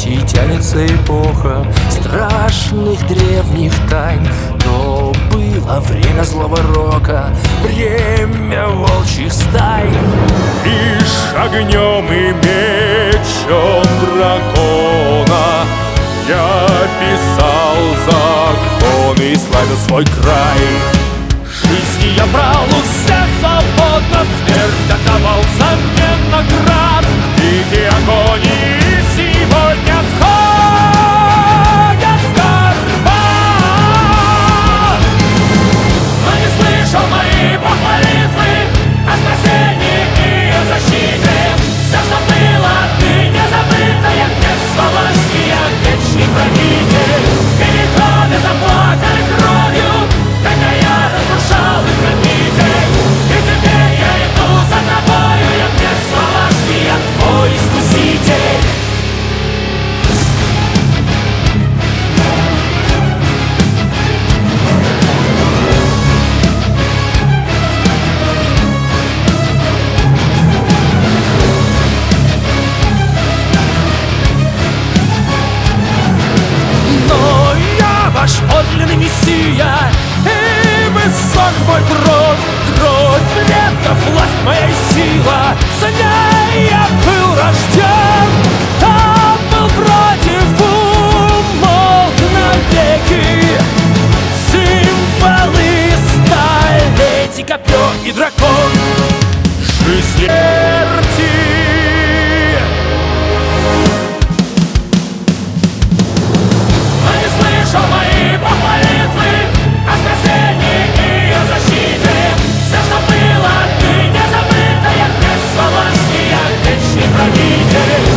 И тянется эпоха страшных древних тайн. То было время злого рока, время волчьих стай. Лишь огнем и мечом дракона я писал закон и славил свой край. Жизни я брал у всех свободно, смерть отдавал взамен наград. Дикие агонии сегодня сходят с горба. Но не слышал мои молитвы о спасении и о защите. Все, что было, ты не забытая, где сволочья, вечный хранитель. Переходы заплакали кровью, когда я разрушал их границы. И теперь я иду за тобою, я где сволочья, твой искуситель. Но я ваш подлинный мессия, и высок мой трон. Кровь предков, власть моя и сила, за ней я был рожден. Там был против, умолк навеки. Символы столетий, копье и дракон. Жизнь Смерти. Но не слышал мои молитвы о спасении и о защите. Все, что было, ты не забытая, где сволочья, вечный хранитель.